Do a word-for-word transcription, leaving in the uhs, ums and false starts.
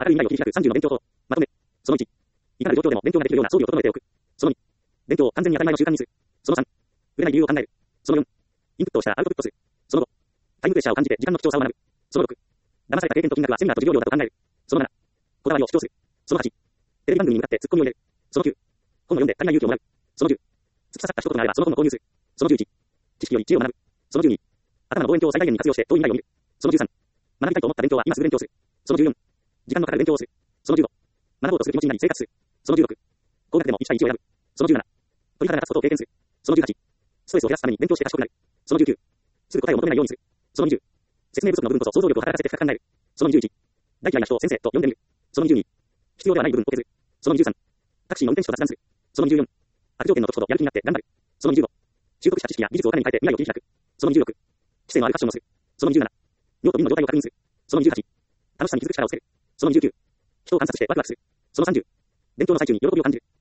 明るい未来を切り開くさんじゅうの勉強法。まとめ。そのいち。いかなる状況でも勉強ができるような装備を整えておく。そのに。勉強を完全に当たり前の習慣にする。そのさん。売れない理由を考える。そのよん。インプットをしたらアウトプットする。そのご。タイムプレッシャーを感じて時間の貴重さを学ぶ。そのろく。騙された経験と金額はセミナーと授業料だと考える。そのなな。こだわりを主張する。そのはち。テレビ番組に向かってツッコミを入れる。そのきゅう。本を読んで足りない勇気をもらう。そのじゅう。突き刺さった一言があればその本を購入する。そのじゅういち。知識より知恵を学ぶ。そのじゅうに。頭の望遠鏡を最大限に活用して遠い未来を見る。そのじゅうさん。学びたいと思った勉強は今すぐ勉強する。そのじゅうよん。時間のかかる勉強をする。そのじゅうご。学ぼうとする気持ちになり生活する。そのじゅうろく。高額でもいち対いちを選ぶ。そのじゅうなな。鳥肌が立つことを経験する。そのじゅうはち。ストレスを減らすために勉強して賢くなる。そのじゅうきゅう。すぐ答えを求めないようにする。そのにじゅう。説明不足の部分こそ想像力を働かせて深く考える。そのにじゅういち。大嫌いな人を先生と呼んでみる。そのにじゅうに。必要ではない部分を削る。そのにじゅうさん。タクシーの運転手と雑談する。そのにじゅうよん。悪条件の時ほどやる気になって頑張る。そのにじゅうご。習得した知識や技術を金に変えて未来を切り開く。そのにじゅうろく。知性のあるファッションをする。そのにじゅうなな。尿と瓶の状態を確認する。そのにじゅうはち。楽しさに気づく力をつける。そのにじゅうきゅう。人を観察してワクワクする。そのさんじゅう。勉強の最中に喜びを感じる。